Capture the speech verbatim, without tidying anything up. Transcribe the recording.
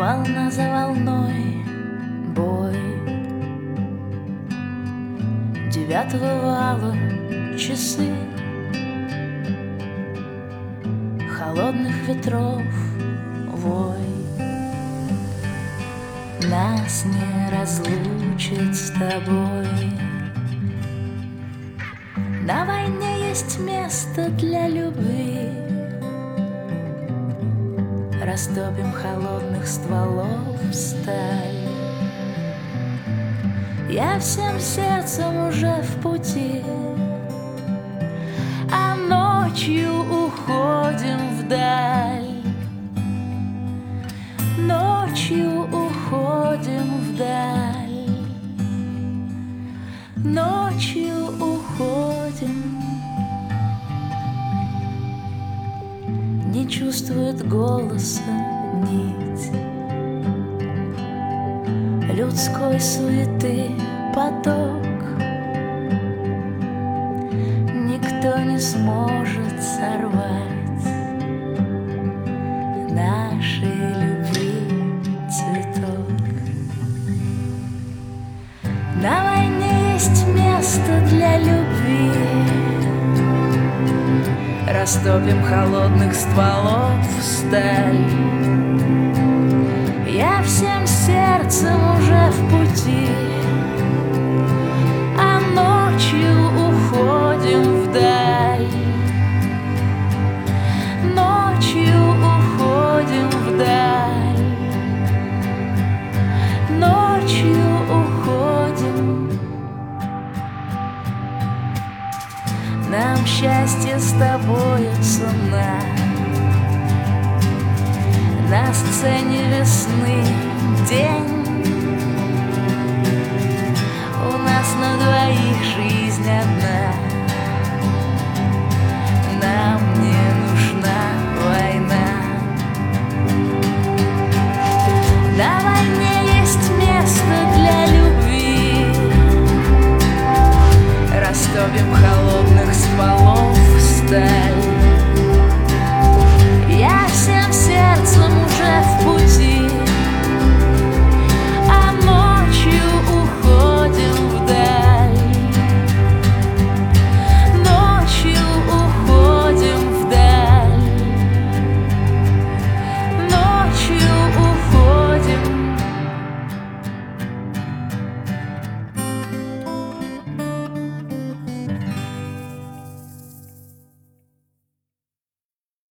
волна за волной бой девятого вала, часы холодных ветров вой. Нас не разлучит с тобой. На войне есть место для любви. Растопим холодных стволов сталь. Я всем сердцем уже в пути, а ночью уходим вдаль. Ночью уходим вдаль. Ночью уходим. Не чувствует голоса нить людской суеты поток. Никто не сможет сорвать нашей любви цветок. На войне есть место для любви. Растопим холодных стволов сталь. Я всем сердцем уже в пути, а ночью уходим вдаль. Ночью уходим вдаль. Ночью уходим. Нам счастье с тобою цена. На сцене весны день. У нас на двоих жизнь одна.